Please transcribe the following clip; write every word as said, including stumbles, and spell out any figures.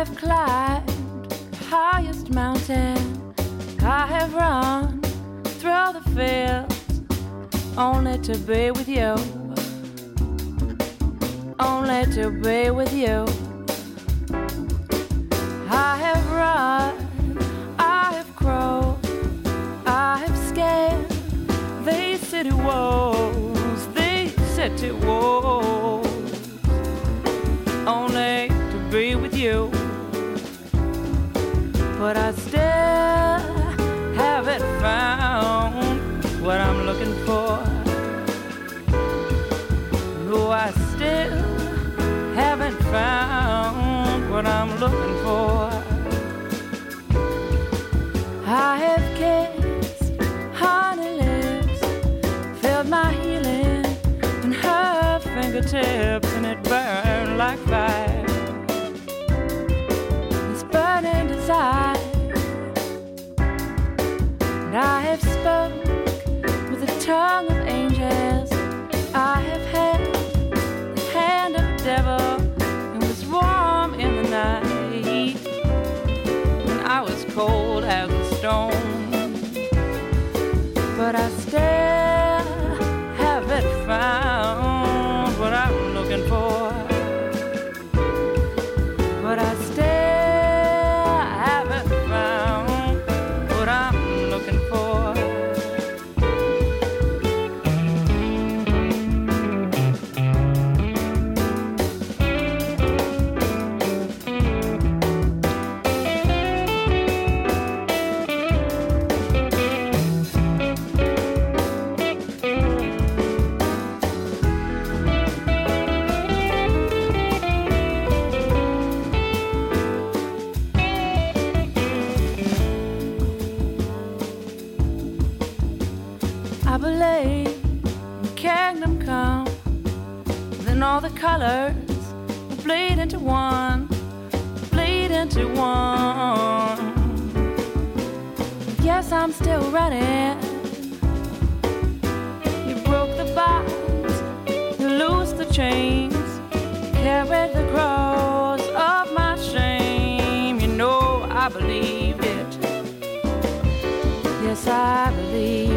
have climbed the highest mountain. I have run through the fields only to be with you. Only to be with you. I have run, I have crawled, I have scaled these city walls, these city walls, only to be with you. But I still haven't found what I'm looking for. No, I still haven't found what I'm looking for. I have kissed honey lips, felt my healing in her fingertips, and it burned like fire. This burning desire. And I have spoke with the tongue of angels. I have held the hand of the devil. It was warm in the night, and I was cold as a stone. But I still haven't found what I'm looking for. But I still haven't found what I'm looking for. I believe in kingdom come, then all the colors will bleed into one, bleed into one. Yes, I'm still running. You broke the bonds, you loosed the chains, carried the cross of my shame. You know I believed it. Yes, I believe